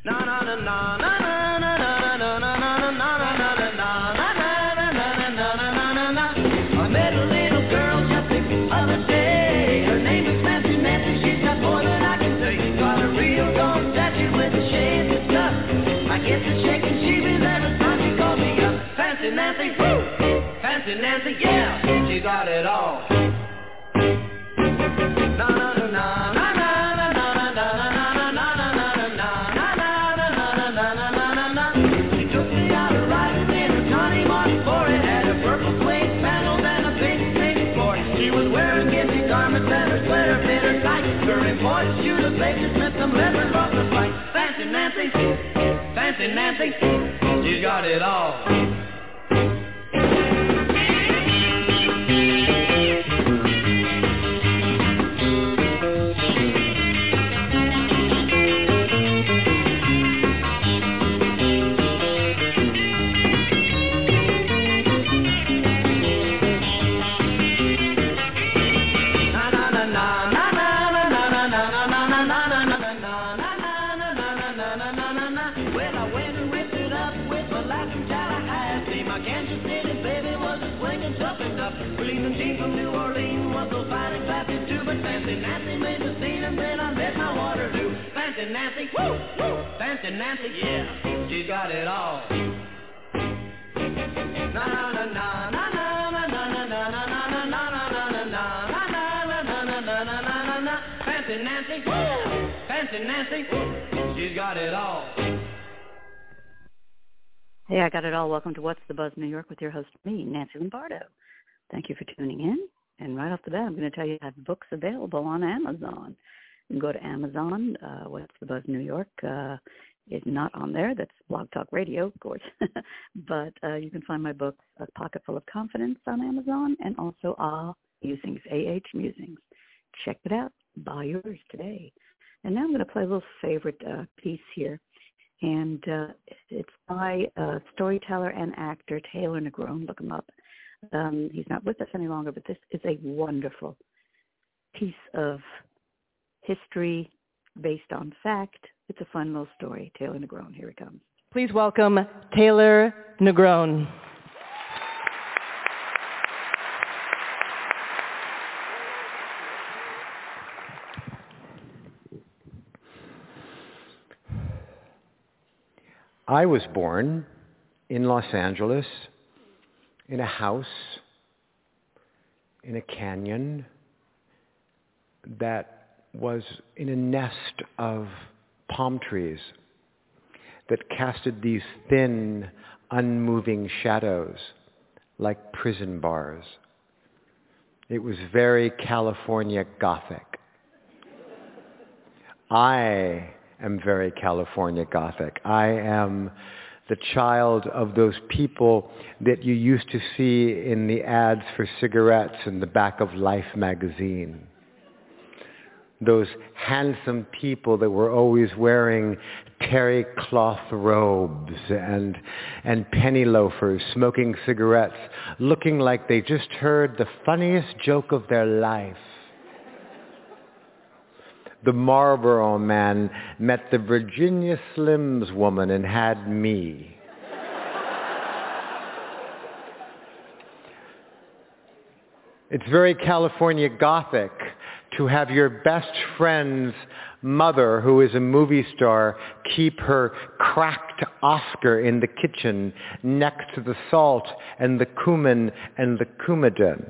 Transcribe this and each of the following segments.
I met a little girl just the other day. Her name is Nancy Nancy. She's got more than I can say. Got a real gold statue with a shade of stuff. I get to shaking sheepies every time she calls me up. Fancy Nancy, woo! Fancy Nancy, yeah, she got it all. Na na na na na na na na na na na na na na. She took me out riding in a Johnny Mark it had a purple suede panels and a pink pink floor. She was wearing ginty garments and her sweater fit her tight. Her imported shoes of Baker Smith, some leather off the fight. Fancy Nancy, Fancy Nancy, she's got it all. Nancy, woo, woo, Fancy Nancy, yeah, she got it all. Na na na na na na na na na na na na na na. Fancy Nancy, woo, Fancy Nancy, she's got it all. Hey, I got it all. Welcome to What's the Buzz New York with your host, me, Nancy Lombardo. Thank you for tuning in. And right off the bat, I'm going to tell you I have books available on Amazon. You can go to Amazon. What's the Buzz New York is not on there. That's Blog Talk Radio, of course. But you can find my books, A Pocket Full of Confidence, on Amazon, and also Musings, A.H. Musings. Check it out. Buy yours today. And now I'm going to play a little favorite piece here. And it's by storyteller and actor Taylor Negron. Look him up. He's not with us any longer, but this is a wonderful piece of history based on fact. It's a fun little story. Taylor Negron, here it comes. Please welcome Taylor Negron. I was born in Los Angeles in a house in a canyon that was in a nest of palm trees that casted these thin, unmoving shadows like prison bars. It was very California Gothic. I am very California Gothic. I am the child of those people that you used to see in the ads for cigarettes in the back of Life magazine. Those handsome people that were always wearing terry cloth robes and penny loafers, smoking cigarettes, looking like they just heard the funniest joke of their life. The Marlboro Man met the Virginia Slims woman and had me. It's very California Gothic to have your best friend's mother, who is a movie star, keep her cracked Oscar in the kitchen next to the salt and the cumin and the coumadin.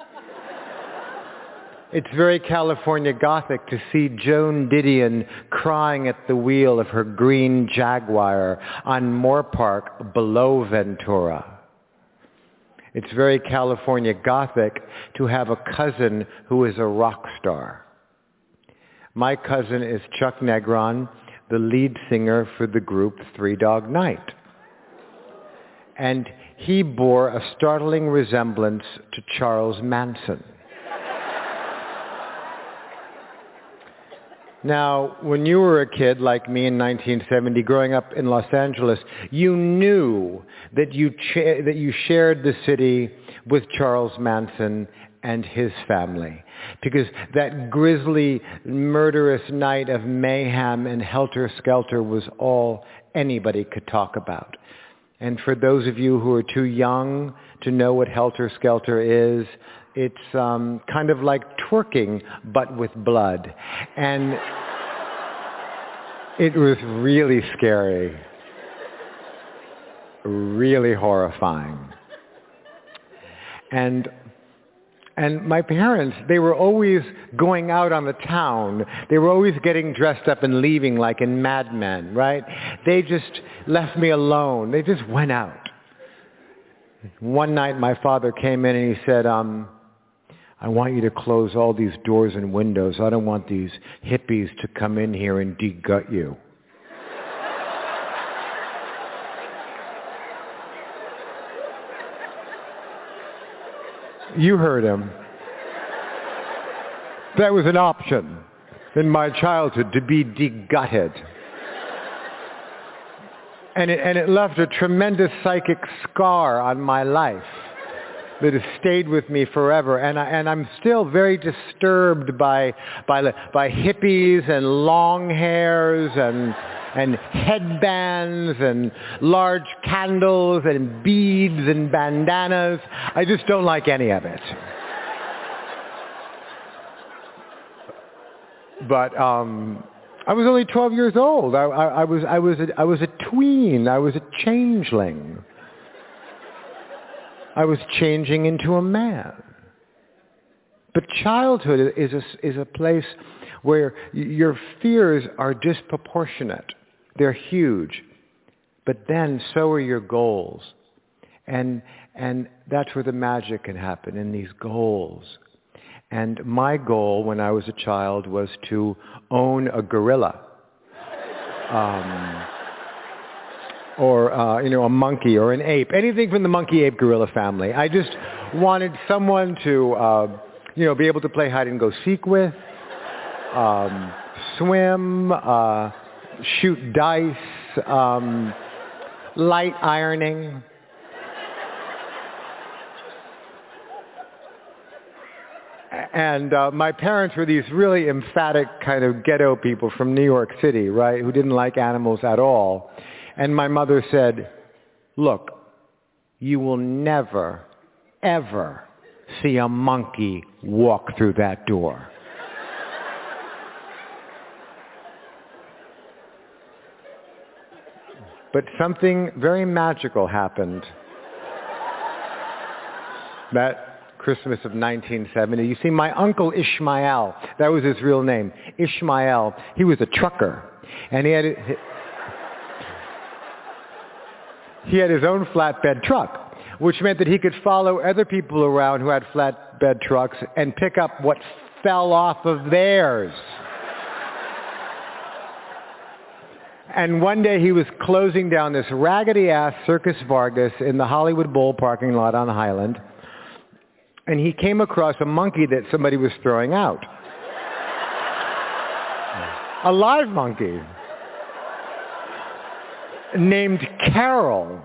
It's very California Gothic to see Joan Didion crying at the wheel of her green Jaguar on Moore Park below Ventura. It's very California Gothic to have a cousin who is a rock star. My cousin is Chuck Negron, the lead singer for the group Three Dog Night. And he bore a startling resemblance to Charles Manson. Now, when you were a kid like me in 1970, growing up in Los Angeles, you knew that you shared the city with Charles Manson and his family. Because that grisly, murderous night of mayhem and helter-skelter was all anybody could talk about. And for those of you who are too young to know what helter-skelter is, it's kind of like twerking, but with blood. And it was really scary, really horrifying. And my parents, they were always going out on the town. They were always getting dressed up and leaving like in Mad Men, right? They just left me alone. They just went out. One night my father came in and he said, I want you to close all these doors and windows. I don't want these hippies to come in here and de-gut you. You heard him. That was an option in my childhood, to be de-gutted. And it left a tremendous psychic scar on my life that has stayed with me forever. And I'm still very disturbed by hippies and long hairs and headbands and large candles and beads and bandanas. I just don't like any of it. But I was only 12 years old. I was a tween. I was a changeling. I was changing into a man. But childhood is a place where your fears are disproportionate. They're huge. But then so are your goals. And that's where the magic can happen, in these goals. And my goal when I was a child was to own a gorilla. Or a monkey or an ape, anything from the monkey, ape, gorilla family. I just wanted someone to, be able to play hide and go seek with, swim, shoot dice, light ironing. And my parents were these really emphatic kind of ghetto people from New York City, right, who didn't like animals at all. And my mother said, look, you will never, ever see a monkey walk through that door. But something very magical happened that Christmas of 1970. You see, my uncle Ishmael, that was his real name, Ishmael, he was a trucker. And he had his own flatbed truck, which meant that he could follow other people around who had flatbed trucks and pick up what fell off of theirs. And one day he was closing down this raggedy-ass Circus Vargas in the Hollywood Bowl parking lot on Highland, and he came across a monkey that somebody was throwing out. A live monkey. Named Carol.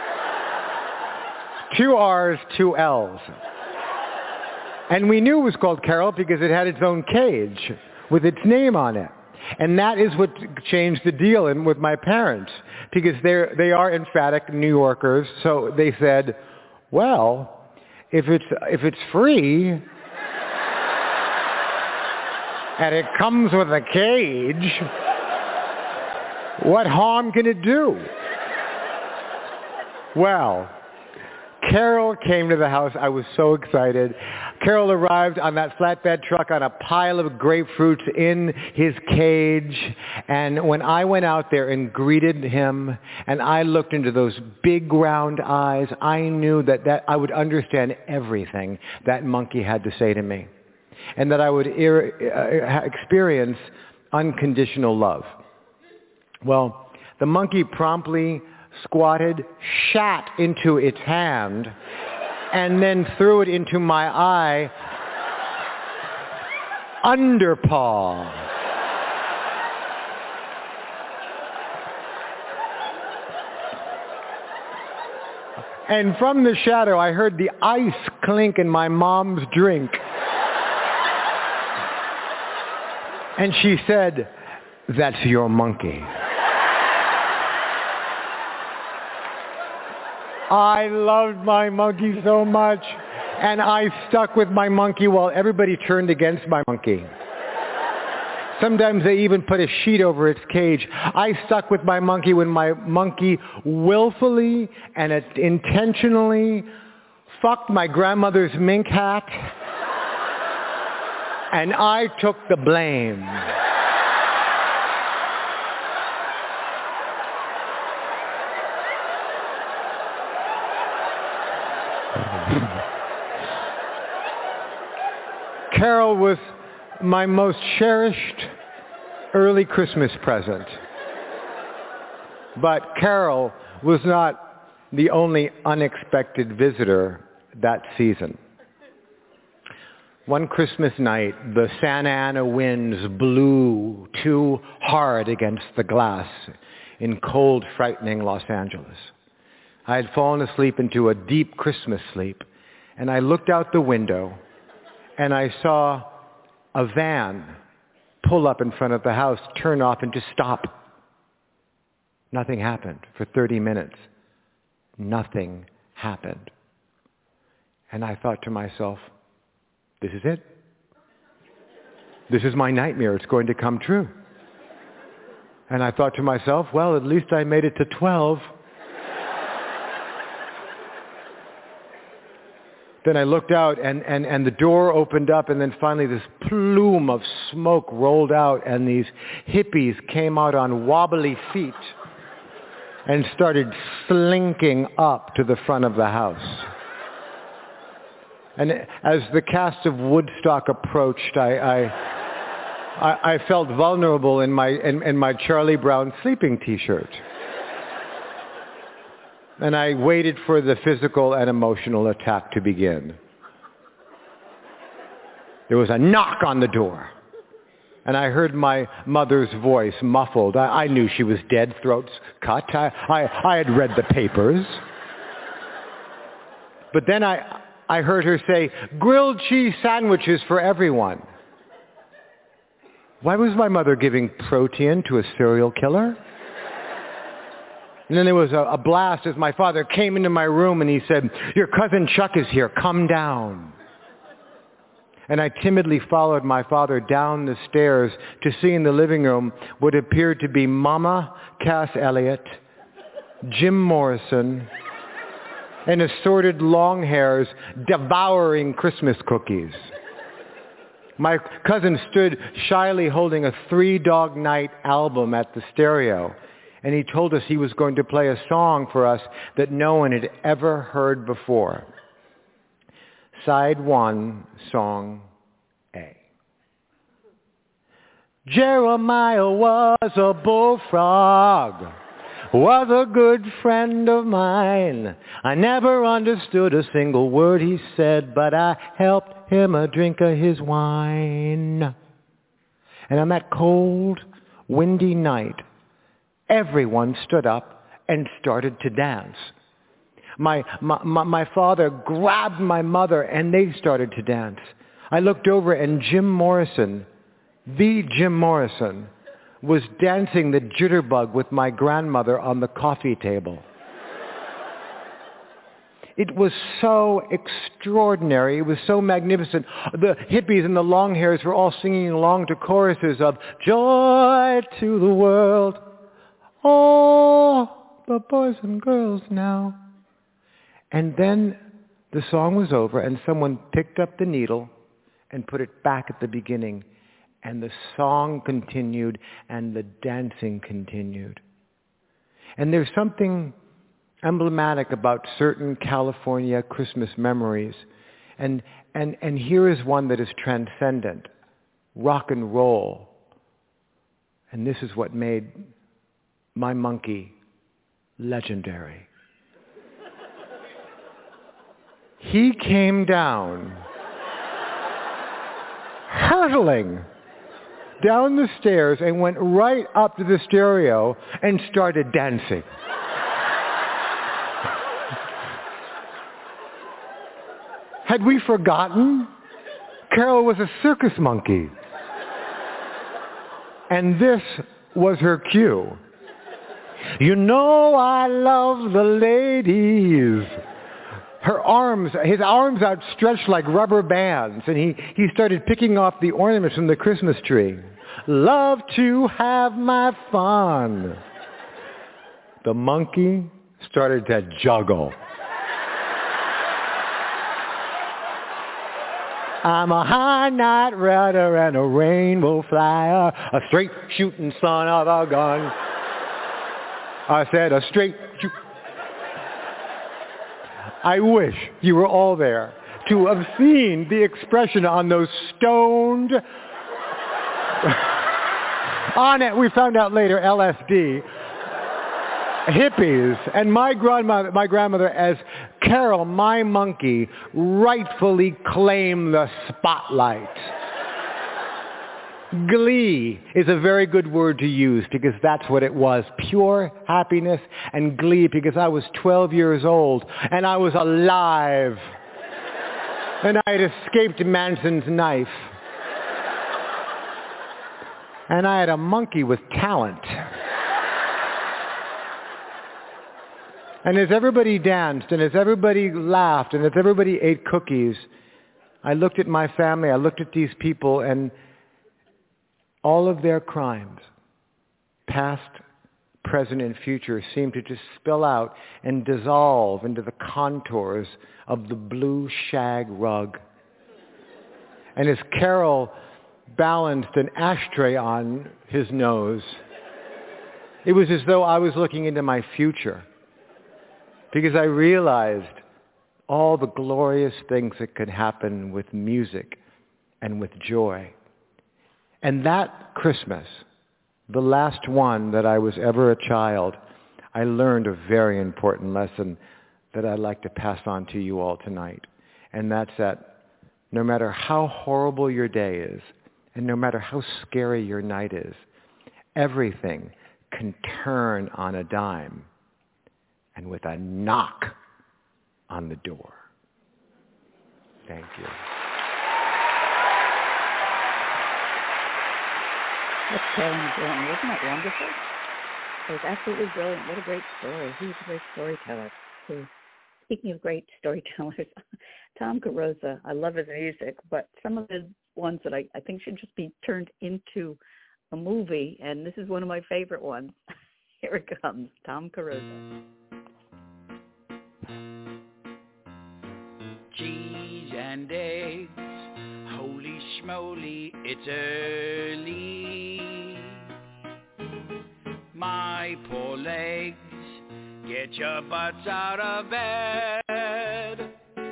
2 R's, 2 L's. And we knew it was called Carol because it had its own cage with its name on it. And that is what changed the deal with my parents, because they are emphatic New Yorkers. So they said, well, if it's free and it comes with a cage, what harm can it do? Well, Carol came to the house. I was so excited. Carol arrived on that flatbed truck on a pile of grapefruits in his cage. And when I went out there and greeted him, and I looked into those big round eyes, I knew that I would understand everything that monkey had to say to me. And that I would experience unconditional love. Well, the monkey promptly squatted, shat into its hand, and then threw it into my eye, underpaw. And from the shadow, I heard the ice clink in my mom's drink. And she said, "That's your monkey." I loved my monkey so much. And I stuck with my monkey while everybody turned against my monkey. Sometimes they even put a sheet over its cage. I stuck with my monkey when my monkey willfully and intentionally fucked my grandmother's mink hat. And I took the blame. Carol was my most cherished early Christmas present. But Carol was not the only unexpected visitor that season. One Christmas night, the Santa Ana winds blew too hard against the glass in cold, frightening Los Angeles. I had fallen asleep into a deep Christmas sleep, and I looked out the window, and I saw a van pull up in front of the house, turn off, and just stop. Nothing happened for 30 minutes. Nothing happened. And I thought to myself, this is it. This is my nightmare. It's going to come true. And I thought to myself, well, at least I made it to 12. Then I looked out, and the door opened up, and then finally this plume of smoke rolled out, and these hippies came out on wobbly feet and started slinking up to the front of the house. And as the cast of Woodstock approached, I felt vulnerable in my Charlie Brown sleeping T-shirt. And I waited for the physical and emotional attack to begin. There was a knock on the door. And I heard my mother's voice muffled. I knew she was dead, throats cut. I had read the papers. But then I heard her say, "Grilled cheese sandwiches for everyone." Why was my mother giving protein to a serial killer? And then there was a blast as my father came into my room and he said, "Your cousin Chuck is here, come down." And I timidly followed my father down the stairs to see in the living room what appeared to be Mama Cass Elliot, Jim Morrison, and assorted long hairs devouring Christmas cookies. My cousin stood shyly holding a Three Dog Night album at the stereo. And he told us he was going to play a song for us that no one had ever heard before. Side 1, song A. Jeremiah was a bullfrog, was a good friend of mine. I never understood a single word he said, but I helped him a drink of his wine. And on that cold, windy night, everyone stood up and started to dance. My father grabbed my mother and they started to dance. I looked over and Jim Morrison, the Jim Morrison, was dancing the jitterbug with my grandmother on the coffee table. It was so extraordinary. It was so magnificent. The hippies and the long hairs were all singing along to choruses of "Joy to the world, oh, the boys and girls now." And then the song was over and someone picked up the needle and put it back at the beginning. And the song continued and the dancing continued. And there's something emblematic about certain California Christmas memories. And here is one that is transcendent. Rock and roll. And this is what made my monkey legendary. He came down, hurtling down the stairs and went right up to the stereo and started dancing. Had we forgotten? Carol was a circus monkey. And this was her cue. You know I love the ladies. His arms outstretched like rubber bands, and he started picking off the ornaments from the Christmas tree. Love to have my fun. The monkey started to juggle. I'm a high night rider and a rainbow flyer, a straight shooting son of a gun. I said a straight shoot. I wish you were all there to have seen the expression on those stoned, on it, we found out later, LSD, hippies, and my grandmother as Carol, my monkey, rightfully claimed the spotlight. Glee is a very good word to use because that's what it was. Pure happiness and glee because I was 12 years old and I was alive. And I had escaped Manson's knife. And I had a monkey with talent. And as everybody danced and as everybody laughed and as everybody ate cookies, I looked at my family, I looked at these people, and all of their crimes, past, present, and future, seemed to just spill out and dissolve into the contours of the blue shag rug. And as Carol balanced an ashtray on his nose, it was as though I was looking into my future, because I realized all the glorious things that could happen with music and with joy. And that Christmas, the last one that I was ever a child, I learned a very important lesson that I'd like to pass on to you all tonight. And that's that no matter how horrible your day is, and no matter how scary your night is, everything can turn on a dime and with a knock on the door. Thank you. That's Carolyn Brilliant. Wasn't that wonderful? It was absolutely brilliant. What a great story. He was a great storyteller, too. Speaking of great storytellers, Tom Carosa, I love his music, but some of his ones that I think should just be turned into a movie, and this is one of my favorite ones. Here it comes, Tom Carosa. Cheese and eggs, holy schmoly, it's early. My poor legs, get your butts out of bed.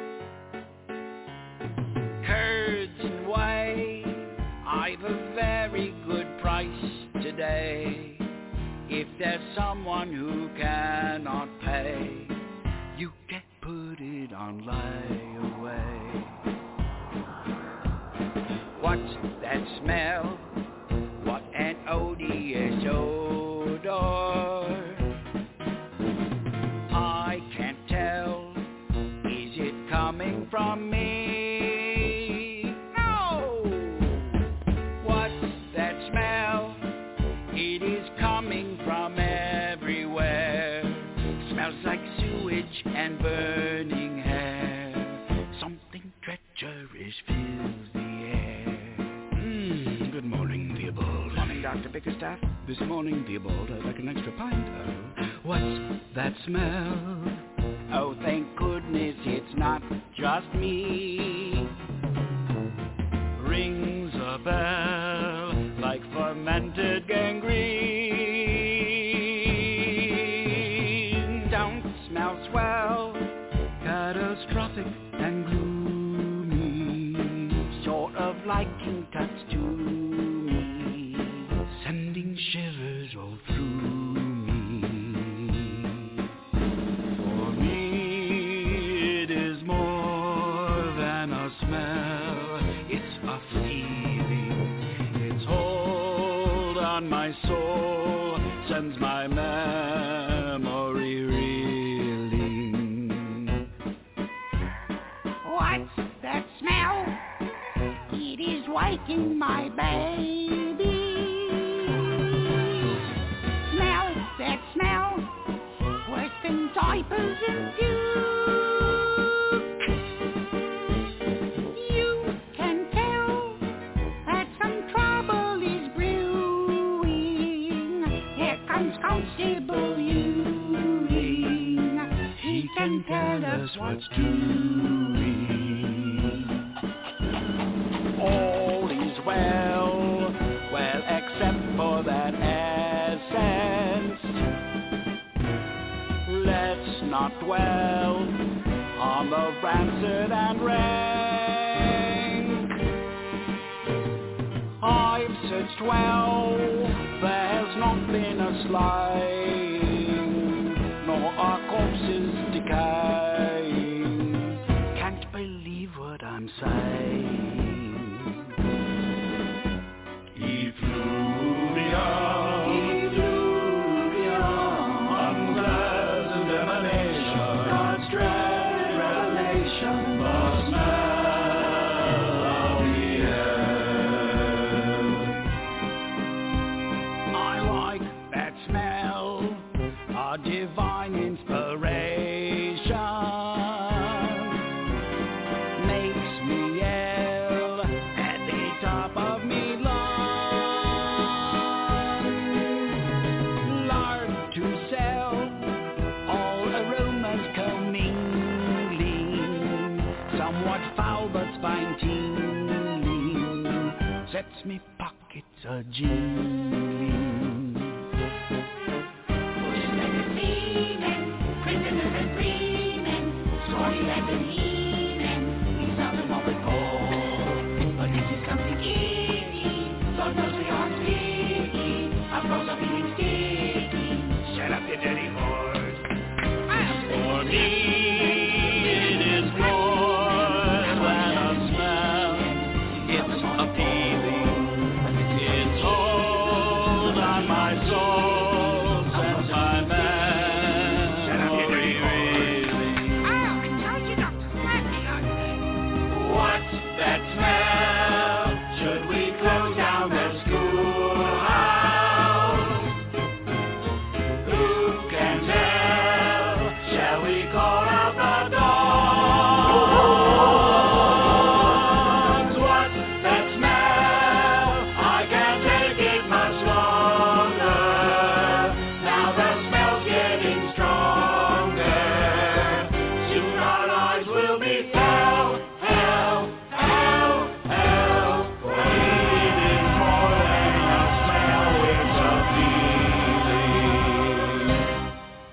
Curds and whey, I've a very good price today. If there's someone who cannot pay, you can put it on layaway. What's that smell? What an odious odor. I can't tell. Is it coming from me? No! What's that smell? It is coming from everywhere. Smells like sewage and burning hair. Something treacherous fills the air. Good morning, Theobald. Morning, Dr. Bickerstaff. This morning, Theobald, I'd like an extra pint. Oh, what's that smell? Oh, thank goodness it's not just me. Rings a bell like fermented gangrene. Don't smell swell, catastrophic and gloomy. Sort of like you touched to me, sending shivers all through me. For me, it is more than a smell. It's a feeling. Its hold on my soul sends my memory reeling. What's rocking my baby. Smell that smell, worse than diapers and puke. You can tell that some trouble is brewing. Here comes Constable Ewing. He can tell us what's doing. All is well, well except for that essence. Let's not dwell on the rancid and rank. I've searched well, there has not been a slaying, nor are corpses decaying. Can't believe what I'm saying. He flew beyond unpleasant emanation, God's dread revelation, the smell of the air. I like that smell, a divine inspiration. Makes me yell at the top of me lungs. Lard to sell, all aromas commingling, somewhat foul but spine tingling, sets me pockets a-jingling. Pushing like a seaman, prisoners and freemen, squatty like a he-man, he's something more with gold, but this is something icky, Lord knows we aren't sticky, our clothes are feeling sticky, shut up you dirty whores. For me it is more than a smell, it's appealing, it's hold on my soul, since my memory reeling. What's that smell? Should we close down the schoolhouse? Who can tell? Shall we call out the dogs? What's that smell? I can't take it much longer. Now the smell's getting stronger. Soon our lives will be hell, hell, hell, hell. It is more than a smell, it's a feeling.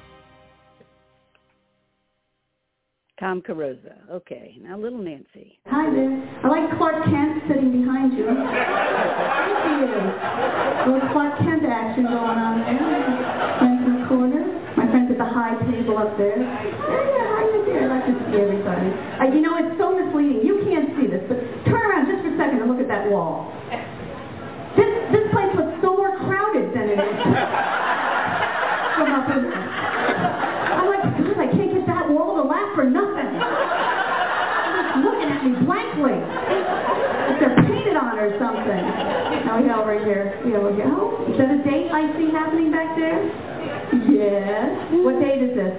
Tom Carosa. Okay, now little Nancy. Hi there. I like Clark Kent sitting behind you. There he is. A little Clark Kent action going on there. Friends in the corner. My friends at the high table up there. Yeah, how you there? I like to see everybody. You know, it's so misleading. You can't see this, but turn around just for a second and look at that wall. This place looks so more crowded than it is from up in there. I'm like, God, I can't get that wall to laugh for nothing. Looking at me blankly. Like they're painted on or something. Now we got over here. Oh, is that a date I see happening back there? Yes. What date is this?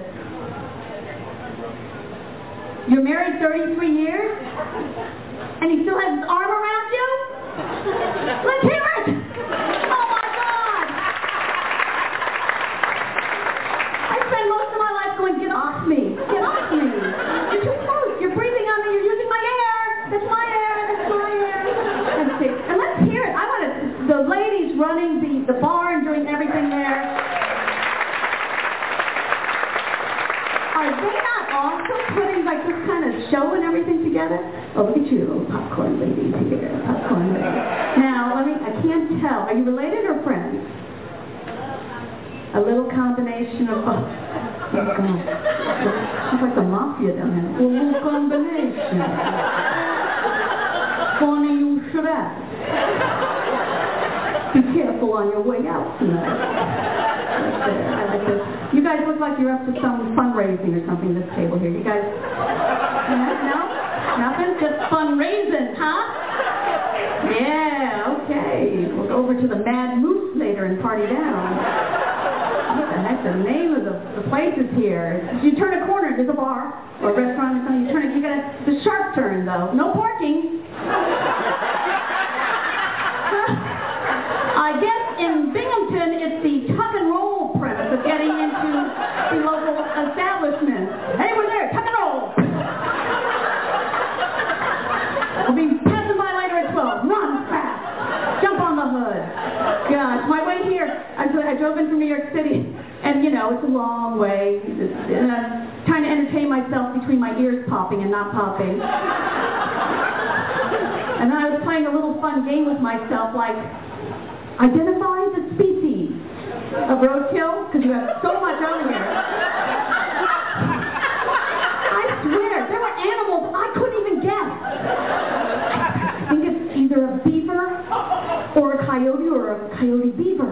You're married 33 years? And he still has his arm around you? Let's hear it! Oh my God! I spend most of my life going, get off me! Get off me! You're too close! You're breathing on me! You're using my air! That's my air! That's my air! Let's see. And let's hear it. I want the ladies running the bar and doing everything there. Are they not also putting like this kind of show and everything together? Oh, look at you, little popcorn ladies here. Popcorn ladies. Now, I can't tell. Are you related or friends? A little combination of both. Oh, God. She's like the mafia down there. A little combination. Funny you should ask. Be careful on your way out tonight. Right there. I like this. You guys look like you're up to some fundraising or something, this table here. You guys, no? Nothing? Just fundraising, huh? Yeah, okay. We'll go over to the Mad Moose later and party down. What the heck? The name of the place is here. You turn a corner, there's a bar or a restaurant or something. You turn it. You got the sharp turn though. No parking. I guess in Binghamton, it's the tuck and roll premise of getting into the local establishment. Hey, we're there. Tuck and roll. We'll be passing by later at 12. Run fast. Jump on the hood. Gosh, my way here, I drove in from New York City, and you know, it's a long way. And I'm trying to entertain myself between my ears popping and not popping. And then I was playing a little fun game with myself, like, identify the species of roadkill, because you have so much on here. I swear, there were animals I couldn't even guess. I think it's either a beaver or a coyote or a coyote beaver.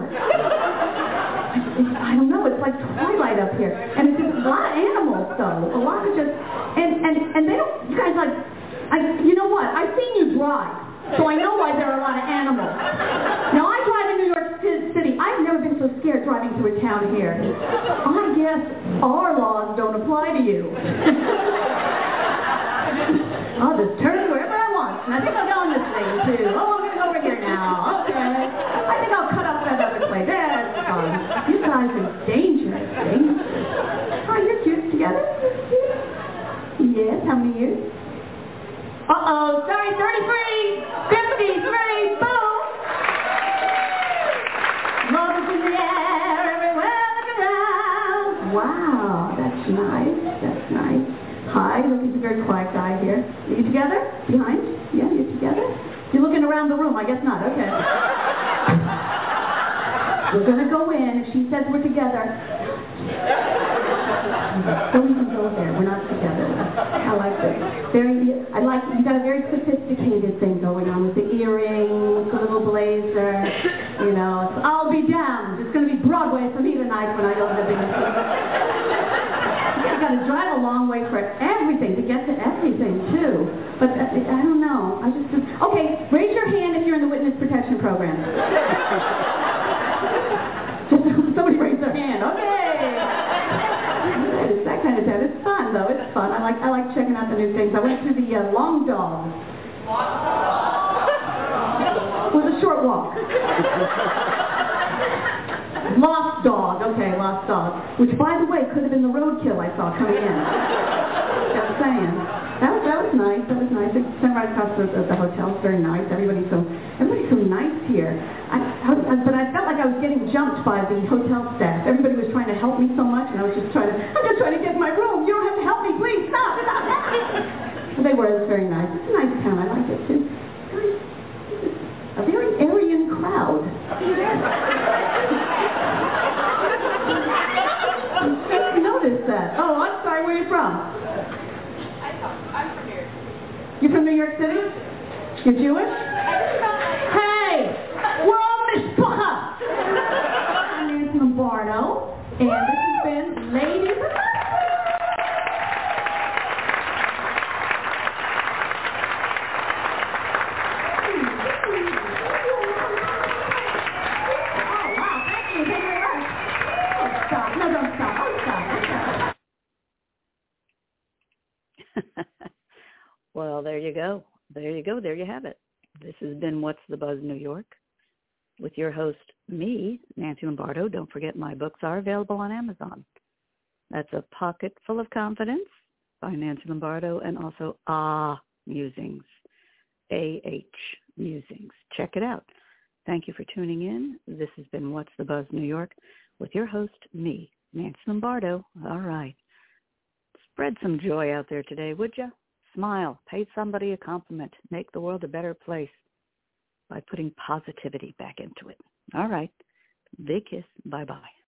I don't know, it's like Twilight up here. And it's just a lot of animals, though. A lot of just, and they don't, you guys like, you know what, I've seen you drive, so I know why there are a lot of animals. Now, I drive in New York City. I've never been so scared driving through a town here. I guess our laws don't apply to you. I'll just turn wherever I want. And I think I'll go on this thing, too. Oh, I'm going to go over here now. Okay. I think I'll cut off that other place. That's fun. You guys are dangerous. Oh, you're cute together? Yes, how many years? Uh-oh, sorry, 33, 53, boom! Love is in the air, everywhere, look around. Wow, that's nice, that's nice. Hi, look, he's a very quiet guy here. Are you together? Behind? Yeah, you're together? You're looking around the room, I guess not, okay. We're gonna go in, if she says we're together. Don't even go there, we're not together. I like this. You got a very sophisticated thing going on with the earrings, the little blazer, you know. I'll be damned. It's going to be Broadway for me tonight when I go to the big city. You got to drive a long way for everything, to get to everything, too. But I don't know. Okay, raise your hand if you're in the witness protection program. Somebody raise their hand. Okay. It's that kind of stuff. It's fun, though. It's fun. I like checking out the new things. I went to the Long Dog. It was a short walk. Lost Dog. Okay, Lost Dog. Which, by the way, could have been the roadkill I saw coming in. Just saying. That was nice. That was nice. It's right across the hotel. It's very nice. Everybody's so nice here. But I felt like I was getting jumped by the hotel staff. Everybody was trying to help me so much, and I'm just trying to get in my room. You don't have to help me, please. Stop. But they were. It was very nice. It's a nice town. I like it, too. A very Aryan crowd. I noticed that. Oh, I'm sorry. Where are you from? I'm from here. You from New York City? You're Jewish? Hey! We're all mishpacha! I'm Nancy Lombardo, and this has been Ladies of Well, there you go. There you go. There you have it. This has been What's the Buzz New York with your host, me, Nancy Lombardo. Don't forget my books are available on Amazon. That's A Pocket Full of Confidence by Nancy Lombardo, and also Musings, A-H Musings. Check it out. Thank you for tuning in. This has been What's the Buzz New York with your host, me, Nancy Lombardo. All right. Spread some joy out there today, would you? Smile. Pay somebody a compliment. Make the world a better place by putting positivity back into it. All right. Big kiss. Bye-bye.